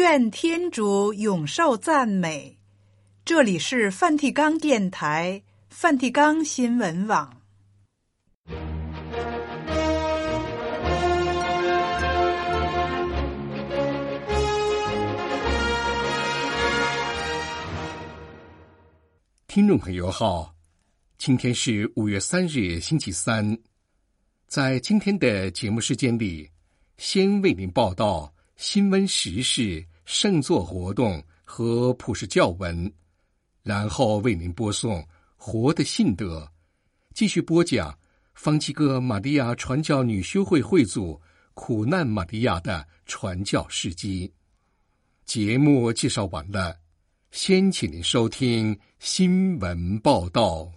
愿天主永受赞美。这里是梵蒂冈电台、梵蒂冈新闻网。 听众朋友好，今天是5月3日星期三。在今天的节目时间里，先为您报道新闻时事、圣座活动和普世教文，然后为您播送活的信德，继续播讲方济各玛利亚传教女修会会组苦难玛利亚的传教事迹。节目介绍完了，先请您收听新闻报道。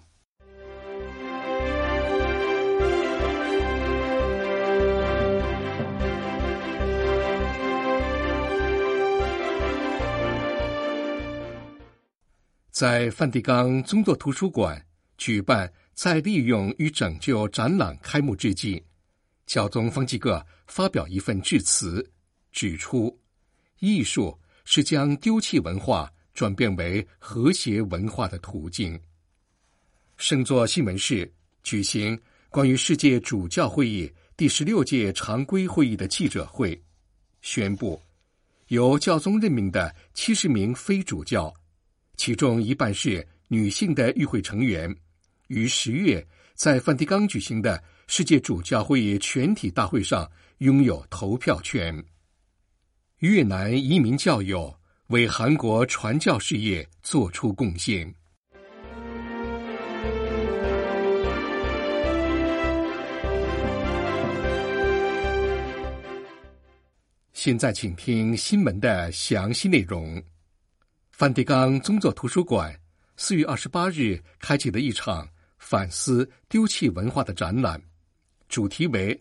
在梵蒂冈宗座图书馆举办再利用与拯救展览开幕之际，教宗方济各发表一份致辞，指出艺术是将丢弃文化转变为和谐文化的途径。圣座新闻室举行关于世界主教会议第16届常规会议的记者会，宣布由教宗任命的70名非主教，其中一半是女性的与会成员，于10月在梵蒂冈举行的世界主教会议全体大会上拥有投票权。越南移民教友为韩国传教事业做出贡献。现在请听新闻的详细内容。梵蒂冈宗座图书馆4月28日开启了一场反思丢弃文化的展览，主题为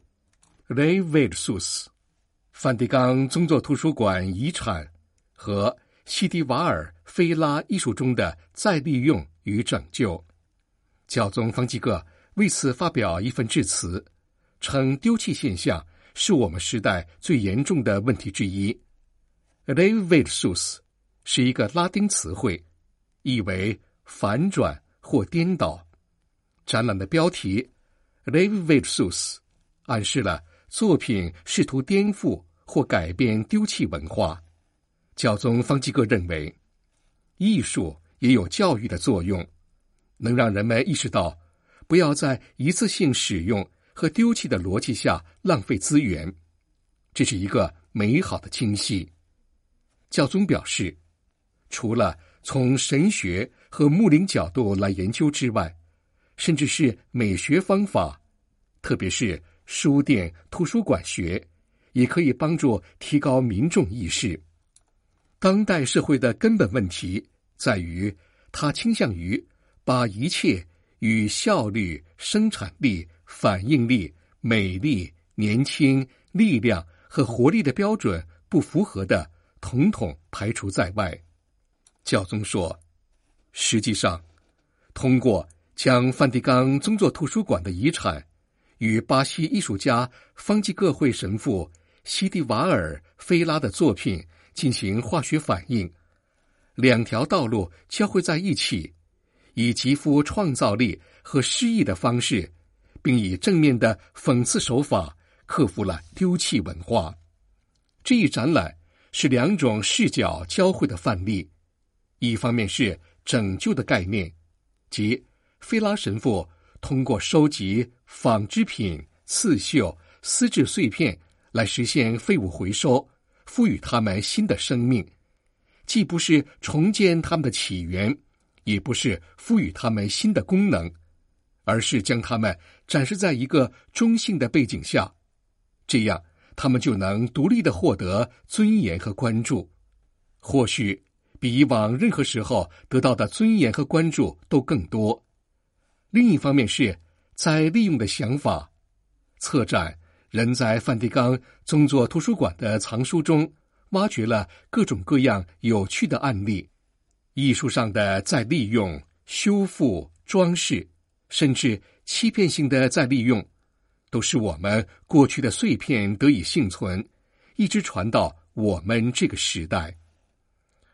Rei Versus 梵蒂冈宗座图书馆遗产和西迪瓦尔菲拉艺术中的再利用与拯救。教宗方济各为此发表一份致辞，称丢弃现象是我们时代最严重的问题之一。Rei Versus 是一个拉丁词汇，意为反转或颠倒。展览的标题 Rei Versus 暗示了作品试图颠覆或改变丢弃文化。教宗方济各认为，艺术也有教育的作用，能让人们意识到不要在一次性使用和丢弃的逻辑下浪费资源，这是一个美好的清晰。教宗表示，除了从神学和牧灵角度来研究之外，甚至是美学方法，特别是书店、图书馆学，也可以帮助提高民众意识。当代社会的根本问题在于，它倾向于把一切与效率、生产力、反应力、美丽、年轻、力量和活力的标准不符合的统统排除在外。教宗说，实际上，通过将梵蒂冈宗座图书馆的遗产与巴西艺术家方济各会神父西迪瓦尔菲拉的作品进行化学反应，两条道路交汇在一起，以极富创造力和诗意的方式，并以正面的讽刺手法克服了丢弃文化。这一展览是两种视角交汇的范例，一方面是拯救的概念，即菲拉神父通过收集纺织品、刺绣、丝质碎片来实现废物回收，赋予它们新的生命，既不是重建它们的起源，也不是赋予它们新的功能，而是将它们展示在一个中性的背景下，这样它们就能独立地获得尊严和关注，或许比以往任何时候得到的尊严和关注都更多。另一方面是在利用的想法，策展人在梵蒂冈宗座图书馆的藏书中挖掘了各种各样有趣的案例，艺术上的再利用、修复、装饰，甚至欺骗性的再利用，都使我们过去的碎片得以幸存，一直传到我们这个时代。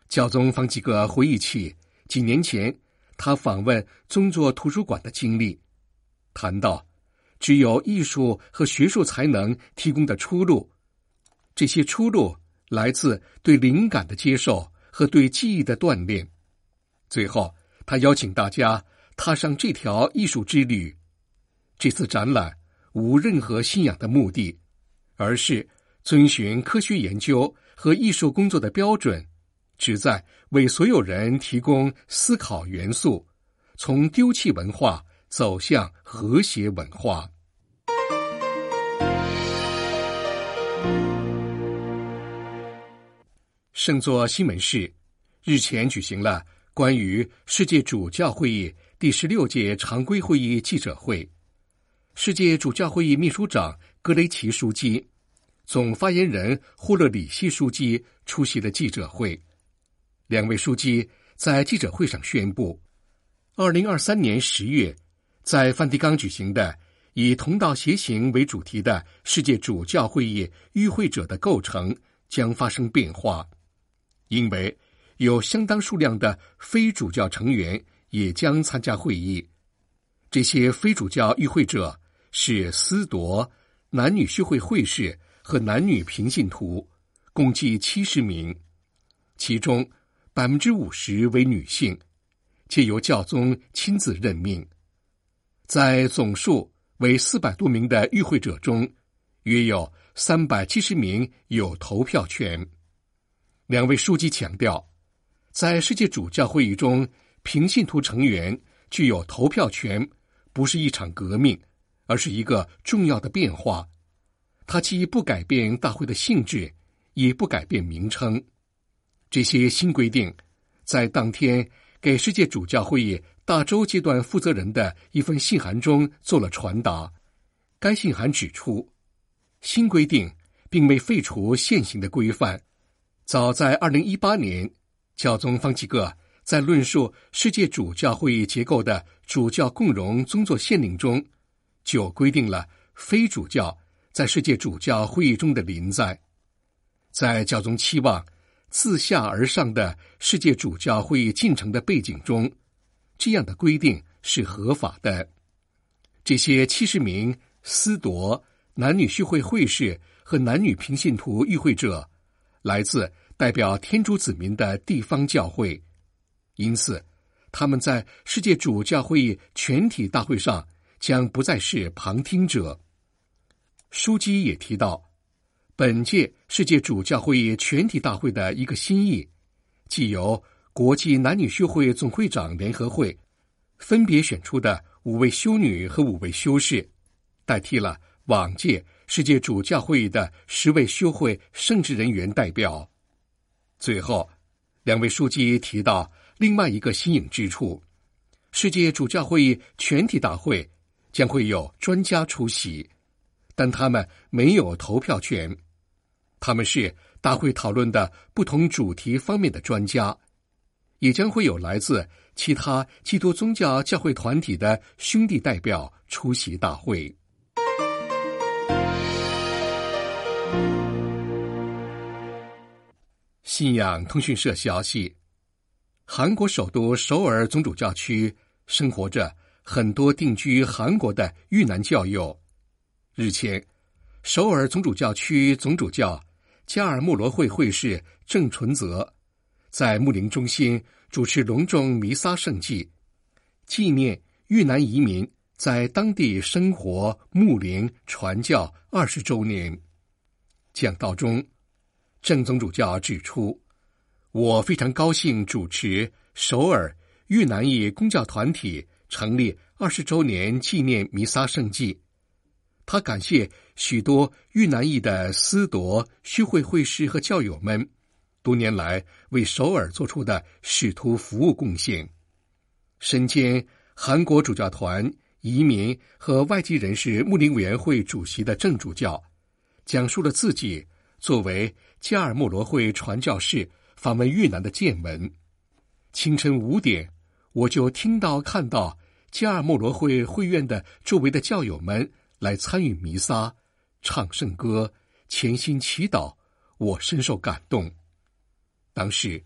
教宗方济各回忆起几年前他访问宗座图书馆的经历，谈到只有艺术和学术才能提供的出路，这些出路来自对灵感的接受和对记忆的锻炼。最后他邀请大家踏上这条艺术之旅。这次展览无任何信仰的目的，而是遵循科学研究和艺术工作的标准，旨在为所有人提供思考元素，从丢弃文化走向和谐文化。圣座西门市日前举行了关于世界主教会议第16届常规会议记者会。世界主教会议秘书长格雷奇书记、总发言人霍勒里希书记出席了记者会。两位书记在记者会上宣布，2023年10月在梵蒂冈举行的以同道协行为主题的世界主教会议与会者的构成将发生变化，因为有相当数量的非主教成员也将参加会议。这些非主教与会者是司铎、男女修会会士和男女平信徒，共计70名，其中50%为女性，皆由教宗亲自任命。在总数为400多名的与会者中，约有370名有投票权。两位书记强调，在世界主教会议中，平信徒成员具有投票权，不是一场革命，而是一个重要的变化。它既不改变大会的性质，也不改变名称。这些新规定在当天给世界主教会议大洲阶段负责人的一份信函中做了传达。该信函指出，新规定并未废除现行的规范。早在2018年，教宗方济各在论述世界主教会议结构的主教共荣宗座宪令中，就规定了非主教在世界主教会议中的临在。在教宗期望自下而上的世界主教会议进程的背景中，这样的规定是合法的。这些70名司铎、男女修会会士和男女平信徒与会者来自代表天主子民的地方教会，因此他们在世界主教会议全体大会上将不再是旁听者。书记也提到，本届世界主教会议全体大会的一个新意，即由国际男女修会总会长联合会分别选出的5位修女和5位修士，代替了往届世界主教会议的10位修会圣职人员代表。最后，两位书记提到另外一个新颖之处，世界主教会议全体大会将会有专家出席，但他们没有投票权。他们是大会讨论的不同主题方面的专家，也将会有来自其他基督宗教教会团体的兄弟代表出席大会。信仰通讯社消息，韩国首都首尔总主教区生活着很多定居韩国的越南教友。日前，首尔总主教区总主教加尔默罗会会士郑纯泽在牧灵中心主持隆重弥撒圣祭，纪念越南移民在当地生活、牧灵、传教20周年。讲道中，郑总主教指出，我非常高兴主持首尔越南裔公教团体成立20周年纪念弥撒圣祭。他感谢许多越南裔的司铎、修会会士和教友们多年来为首尔做出的使徒服务贡献。身兼韩国主教团、移民和外籍人士牧灵委员会主席的郑主教，讲述了自己作为加尔默罗会传教士访问越南的见闻。清晨5点，我就听到看到加尔默罗会会院的周围的教友们来参与弥撒、唱圣歌、虔心祈祷，我深受感动。当时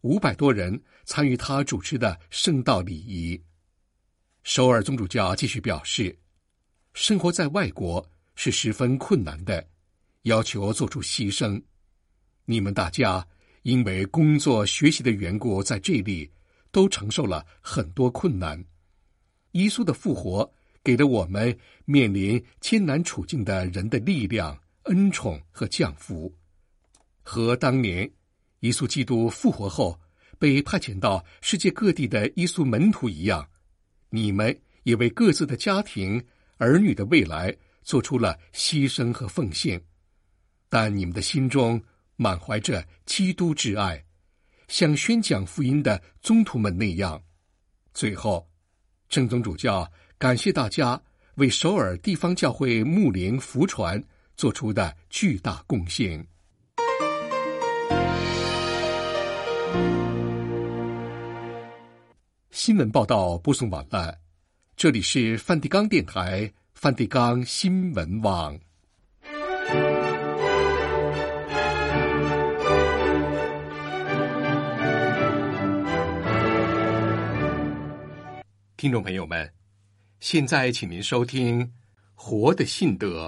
500多人参与他主持的圣道礼仪。首尔宗主教继续表示，生活在外国是十分困难的，要求做出牺牲。你们大家因为工作学习的缘故，在这里都承受了很多困难。耶稣的复活给了我们面临艰难处境的人的力量、恩宠和降福。和当年耶稣基督复活后被派遣到世界各地的耶稣门徒一样，你们也为各自的家庭、儿女的未来做出了牺牲和奉献，但你们的心中满怀着基督之爱，像宣讲福音的宗徒们那样。最后，正宗主教感谢大家为首尔地方教会牧灵福传做出的巨大贡献。新闻报道播送完了，这里是梵蒂冈电台梵蒂冈新闻网。听众朋友们，现在请您收听《活的信德》。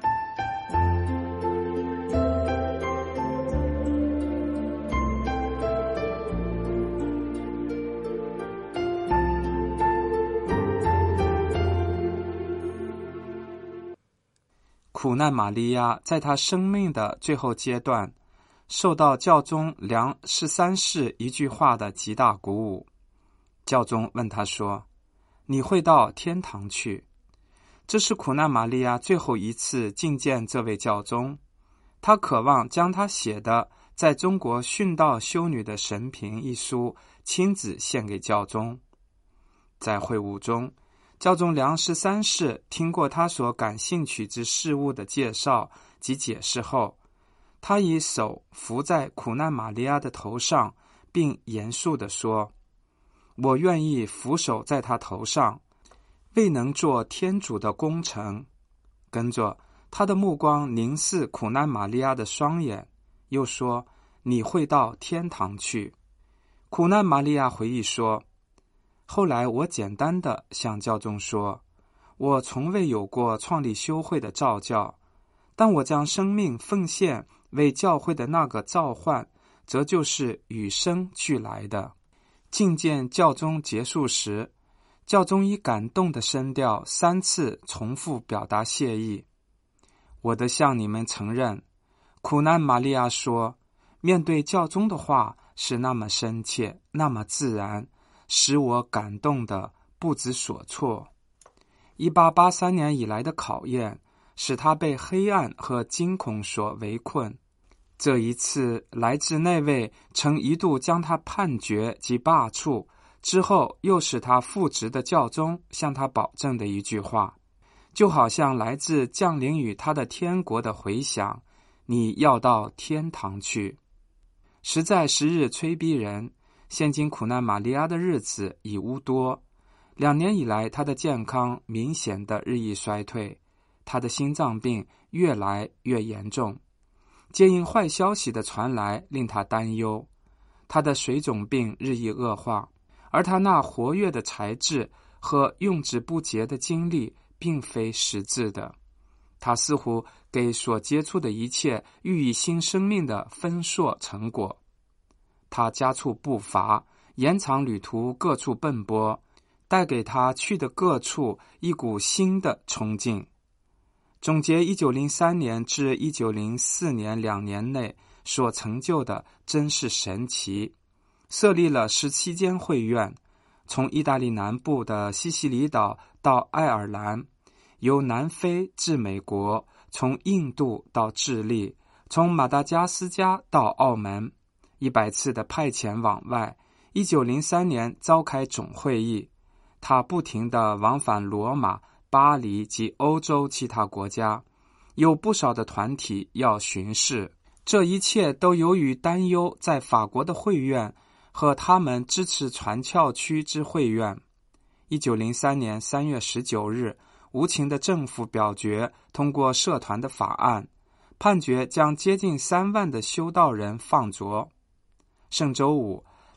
苦难玛利亚在她生命的最后阶段，受到教宗良13世一句话的极大鼓舞。教宗问她说：“你会到天堂去？”这是苦难玛利亚最后一次觐见这位教宗。她渴望将她写的在中国殉道修女的神评一书亲自献给教宗。在会晤中，教宗良13世听过他所感兴趣之事物的介绍及解释后，他以手扶在苦难玛利亚的头上，并严肃地说：“我愿意俯首在他头上，未能做天主的工程。”跟着他的目光凝视苦难玛利亚的双眼，又说：“你会到天堂去。”苦难玛利亚回忆说：“后来我简单地向教宗说，我从未有过创立修会的召教，但我将生命奉献为教会的那个召唤，则就是与生俱来的。”觐见教宗结束时，教宗以感动的声调3次重复表达谢意。我得向你们承认，苦难玛利亚说，面对教宗的话是那么深切，那么自然，使我感动得不知所措。1883年以来的考验，使他被黑暗和惊恐所围困。这一次来自那位曾一度将他判决及罢黜，之后又使他复职的教宗向他保证的一句话，就好像来自降临于他的天国的回响：你要到天堂去。实在时日催逼人，现今苦难玛利亚的日子已无多，2年以来他的健康明显的日益衰退，他的心脏病越来越严重，皆因坏消息的传来令他担忧。他的水肿病日益恶化，而他那活跃的才智和用之不竭的精力并非实质的，他似乎给所接触的一切予以新生命的丰硕成果。他加速步伐，延长旅途，各处奔波，带给他去的各处一股新的冲劲。总结1903年至1904年2年内所成就的真是神奇。设立了17间会院，从意大利南部的西西里岛到爱尔兰，由南非至美国，从印度到智利，从马达加斯加到澳门，100次的派遣往外。1903年召开总会议，他不停地往返罗马、巴黎及欧洲其他国家，有不少的团体要巡视。这一切都由于担忧在法国的会院和他们支持传教区之会院。1903年3月19日，无情的政府表决通过社团的法案，判决将接近3万的修道人放逐。圣周五，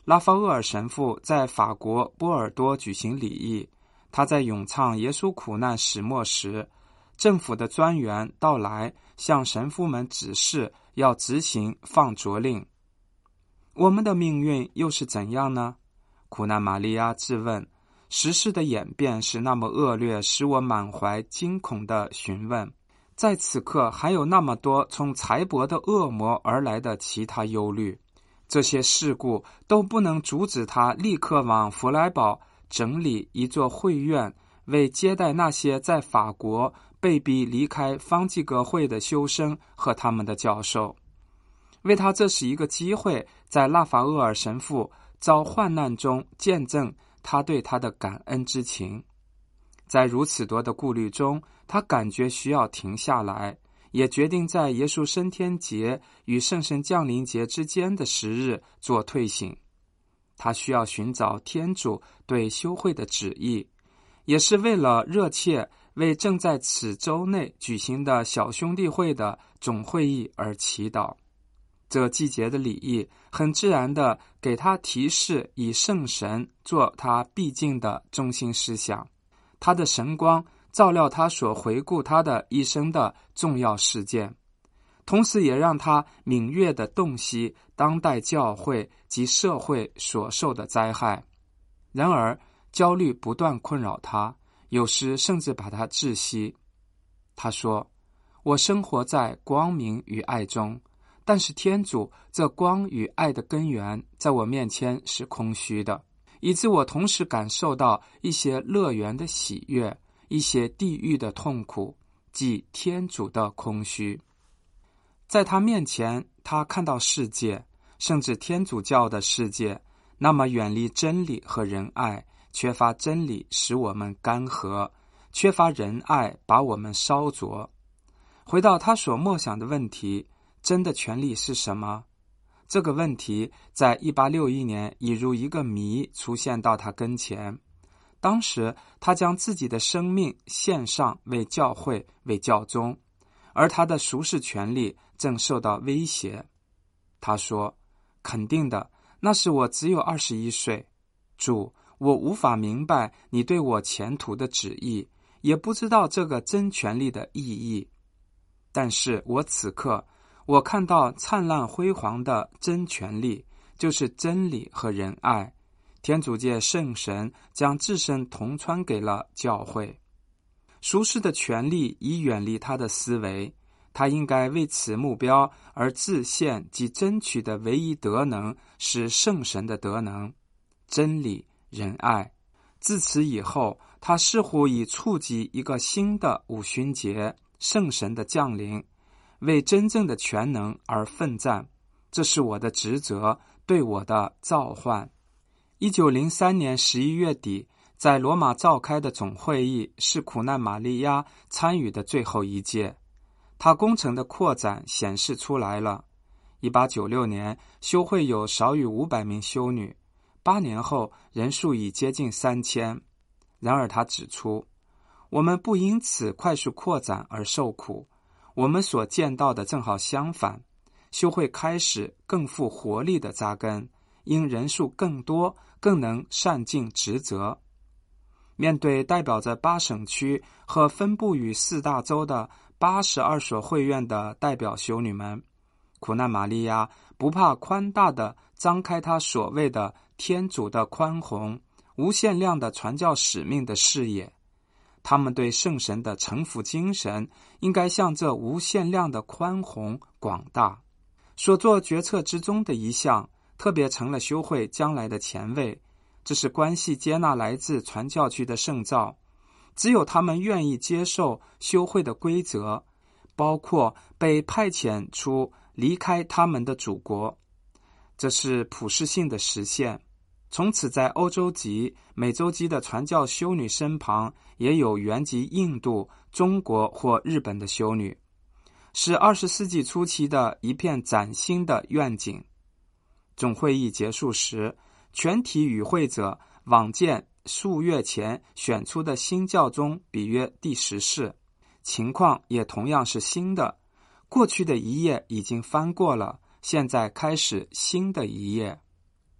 拉法厄尔神父在法国波尔多举行礼仪，他在咏唱耶稣苦难始末时，政府的专员到来，向神父们指示要执行放逐令。我们的命运又是怎样呢？苦难玛利亚质问。时事的演变是那么恶劣，使我满怀惊恐地询问。在此刻还有那么多从财帛的恶魔而来的其他忧虑，这些事故都不能阻止他立刻往弗莱堡整理一座会院，为接待那些在法国被逼离开方济各会的修生和他们的教授。为他这是一个机会，在拉法厄尔神父遭患难中见证他对他的感恩之情。在如此多的顾虑中，他感觉需要停下来，也决定在耶稣升天节与圣神降临节之间的10日做退省。他需要寻找天主对修会的旨意，也是为了热切为正在此周内举行的小兄弟会的总会议而祈祷。这季节的礼仪很自然地给他提示以圣神做他必经的中心思想，他的神光照料他所回顾他的一生的重要事件，同时也让他敏锐地洞悉当代教会及社会所受的灾害。然而焦虑不断困扰他，有时甚至把他窒息。他说，我生活在光明与爱中，但是天主这光与爱的根源在我面前是空虚的，以致我同时感受到一些乐园的喜悦，一些地狱的痛苦，即天主的空虚。在他面前，他看到世界，甚至天主教的世界，那么远离真理和仁爱，缺乏真理使我们干涸，缺乏仁爱把我们烧灼。回到他所默想的问题，真的权利是什么？这个问题在1861年已如一个谜出现到他跟前。当时他将自己的生命献上为教会，为教宗，而他的俗世权利正受到威胁。他说，肯定的，那时我只有21岁。主，我无法明白你对我前途的旨意，也不知道这个真权利的意义。但是我此刻我看到灿烂辉煌的真权利，就是真理和仁爱。天主界圣神将自身同传给了教会。俗世的权利已远离他的思维，他应该为此目标而自献及争取的唯一德能是圣神的德能，真理、仁爱。自此以后，他似乎已触及一个新的五旬节，圣神的降临，为真正的全能而奋战。这是我的职责，对我的召唤。1903年11月底，在罗马召开的总会议是苦难玛利亚参与的最后一届。他工程的扩展显示出来了。1896年，修会有少于500名修女，8年后人数已接近3000。然而他指出，我们不因此快速扩展而受苦，我们所见到的正好相反，修会开始更富活力的扎根，因人数更多，更能善尽职责。面对代表着8省区和分布于4大洲的82所会院的代表修女们，苦难玛利亚不怕宽大地张开她所谓的天主的宽宏、无限量的传教使命的视野。他们对圣神的臣服精神应该像这无限量的宽宏广大。所做决策之中的一项，特别成了修会将来的前卫，这是关系接纳来自传教区的圣召。只有他们愿意接受修会的规则，包括被派遣出离开他们的祖国，这是普世性的实现。从此在欧洲籍、美洲籍的传教修女身旁，也有原籍印度、中国或日本的修女，是20世纪初期的一片崭新的愿景。总会议结束时，全体与会者往见数月前选出的新教宗比约第10世，情况也同样是新的。过去的一页已经翻过了，现在开始新的一页。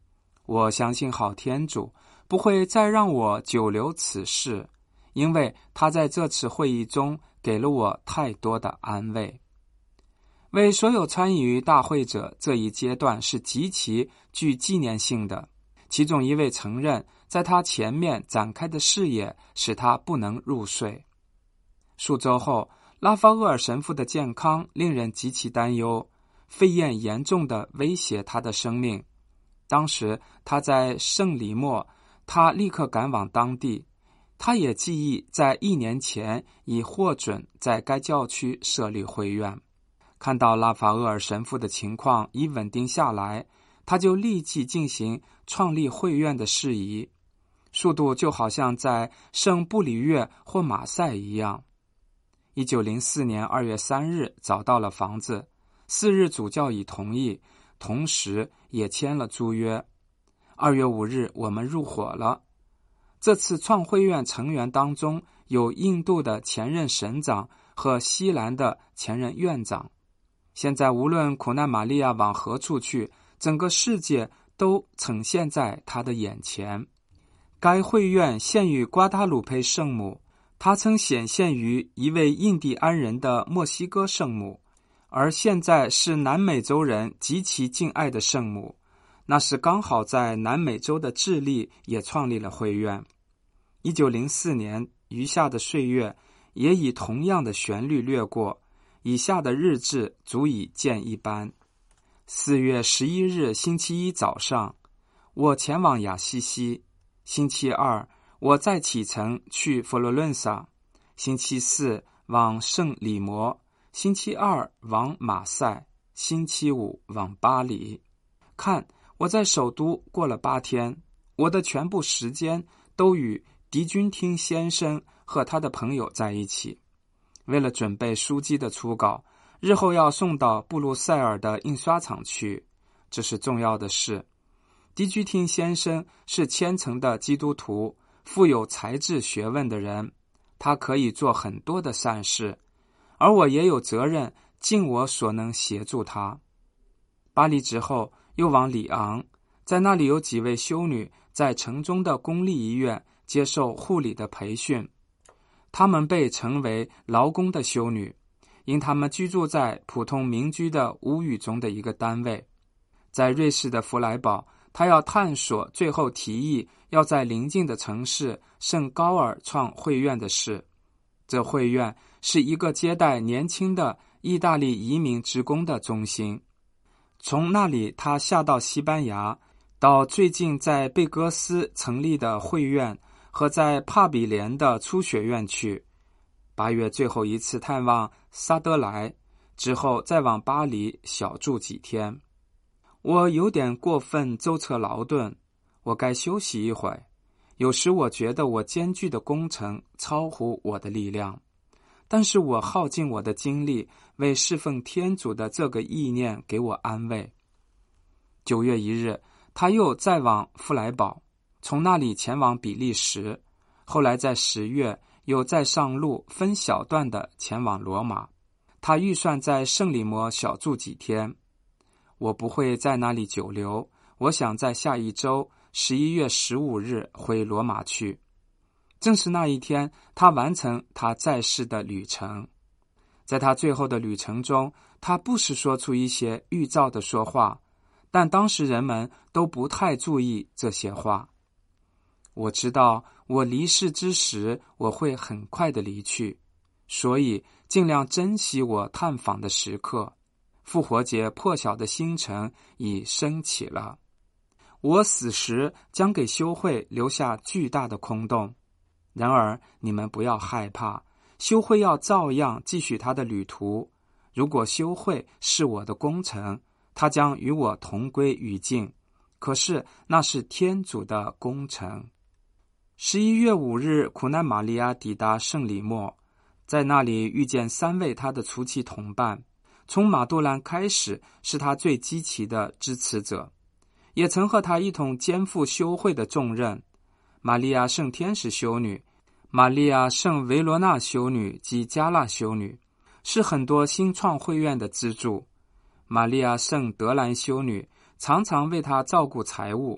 我相信好天主不会再让我久留此事，因为他在这次会议中给了我太多的安慰。为所有参与大会者，这一阶段是极其具纪念性的。其中一位承认，在他前面展开的视野使他不能入睡。数周后，拉法厄尔神父的健康令人极其担忧，肺炎严重地威胁他的生命。当时他在圣里莫，他立刻赶往当地。他也记忆在1年前已获准在该教区设立会院。看到拉法厄尔神父的情况已稳定下来，他就立即进行创立会院的事宜，速度就好像在圣布里约或马赛一样。1904年2月3日找到了房子，4日主教已同意，同时也签了租约。2月5日我们入伙了。这次创会院成员当中有印度的前任省长和西兰的前任院长。现在无论苦难玛利亚往何处去，整个世界都呈现在他的眼前。该会院献于瓜达鲁佩圣母，他曾显现于一位印第安人的墨西哥圣母，而现在是南美洲人极其敬爱的圣母。那是刚好在南美洲的智利也创立了会院。1904年余下的岁月也以同样的旋律掠过，以下的日志足以见一斑。4月11日星期一早上，我前往亚西西。星期二，我再启程去佛罗伦萨。星期四往圣里摩，星期二往马赛，星期五往巴黎。看，我在首都过了8天，我的全部时间都与狄君汀先生和他的朋友在一起。为了准备书籍的初稿，日后要送到布鲁塞尔的印刷厂去，这是重要的事。狄君汀先生是虔诚的基督徒，富有才智学问的人，他可以做很多的善事，而我也有责任尽我所能协助他。巴黎之后又往里昂，在那里有几位修女在城中的公立医院接受护理的培训，她们被称为劳工的修女，因她们居住在普通民居的屋宇中的一个单位。在瑞士的弗莱堡，他要探索，最后提议要在邻近的城市圣高尔创会院的事。这会院是一个接待年轻的意大利移民职工的中心。从那里他下到西班牙，到最近在贝戈斯成立的会院和在帕比连的初学院去。8月最后一次探望萨德莱，之后再往巴黎小住几天。我有点过分舟车劳顿，我该休息一会。有时我觉得我艰巨的工程超乎我的力量，但是我耗尽我的精力为侍奉天主的这个意念给我安慰。9月1日，他又再往弗莱堡，从那里前往比利时，后来在10月又再上路分小段的前往罗马。他预算在圣里摩小住几天。我不会在那里久留，我想在下一周11月15日回罗马去。正是那一天，他完成他在世的旅程。在他最后的旅程中，他不时说出一些预兆的说话，但当时人们都不太注意这些话。我知道我离世之时我会很快的离去，所以尽量珍惜我探访的时刻。复活节破晓的星辰已升起了，我死时将给修会留下巨大的空洞。然而你们不要害怕，修会要照样继续他的旅途。如果修会是我的工程，他将与我同归于尽，可是那是天主的工程。11月5日，苦难玛利亚抵达圣里莫，在那里遇见3位他的初期同伴。从马杜兰开始是他最积极的支持者，也曾和他一同肩负修会的重任。玛利亚圣天使修女、玛利亚圣维罗纳修女及加纳修女是很多新创会院的支柱。玛利亚圣德兰修女常常为他照顾财务。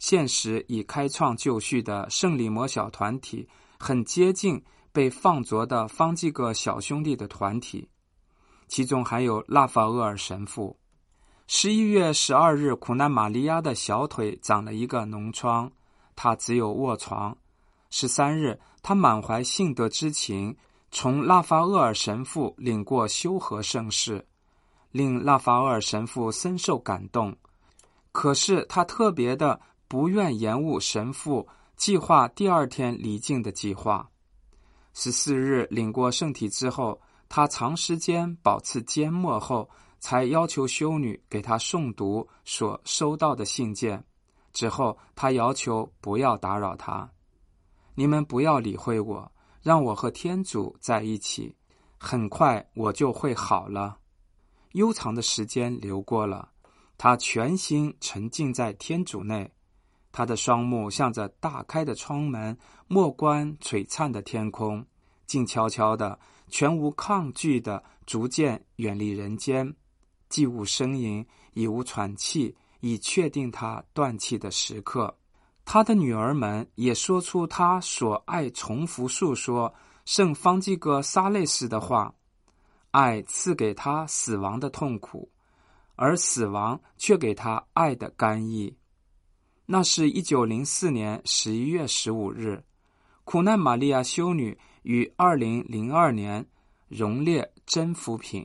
现实已开创就绪的圣理摩小团体很接近被放逐的方济各小兄弟的团体，其中还有拉法厄尔神父。11月12日，苦难玛利亚的小腿长了一个脓疮，她只有卧床。13日，她满怀信德之情，从拉法厄尔神父领过修和圣事，令拉法厄尔神父深受感动。可是他特别的不愿延误神父计划第2天离境的计划。14日领过圣体之后，他长时间保持缄默后，才要求修女给他诵读所收到的信件。之后他要求不要打扰他，你们不要理会我，让我和天主在一起，很快我就会好了。悠长的时间流过了，他全心沉浸在天主内，他的双目向着大开的窗门，莫观璀璨的天空，静悄悄的，全无抗拒的，逐渐远离人间，既无声音，已无喘气，以确定他断气的时刻。他的女儿们也说出他所爱重复述说圣方济各撒类斯的话，爱赐给他死亡的痛苦，而死亡却给他爱的甘意。那是1904年11月15日，苦难玛利亚修女于2002年荣列真福品。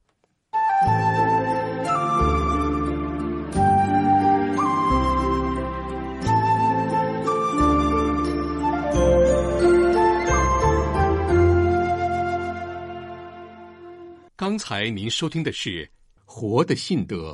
刚才您收听的是《活的信德》。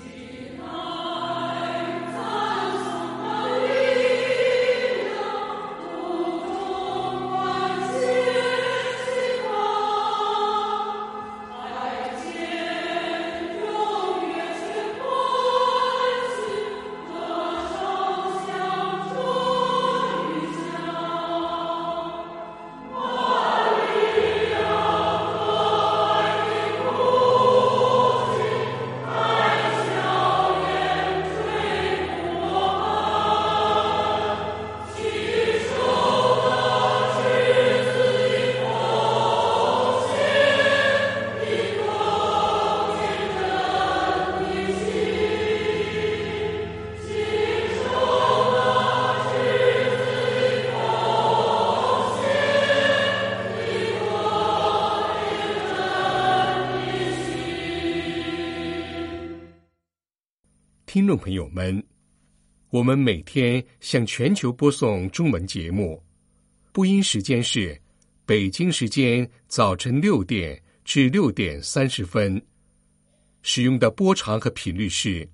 听众朋友们，我们每天向全球播送中文节目，播音时间是北京时间早晨6点至6点30分，使用的波长和频率是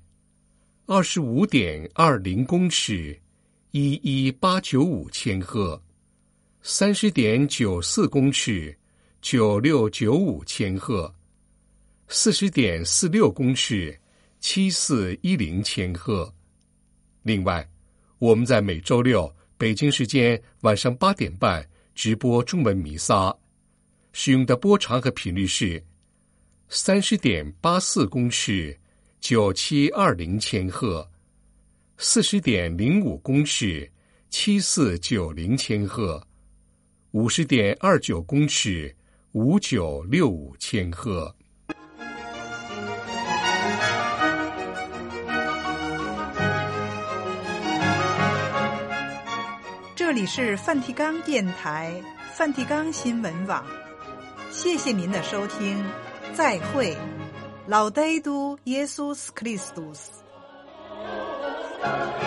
25.20公尺，11895千赫，30.94公尺，9695千赫，40.46公尺，7410千赫。另外，我们在每周六北京时间晚上8点半直播中文弥撒，使用的波长和频率是30.84公尺，9720千赫，40.05公尺，7490千赫，50.29公尺，5965千赫。 这里是梵蒂冈电台梵蒂冈新闻网，谢谢您的收听，再会。Laudetur Jesus Christus。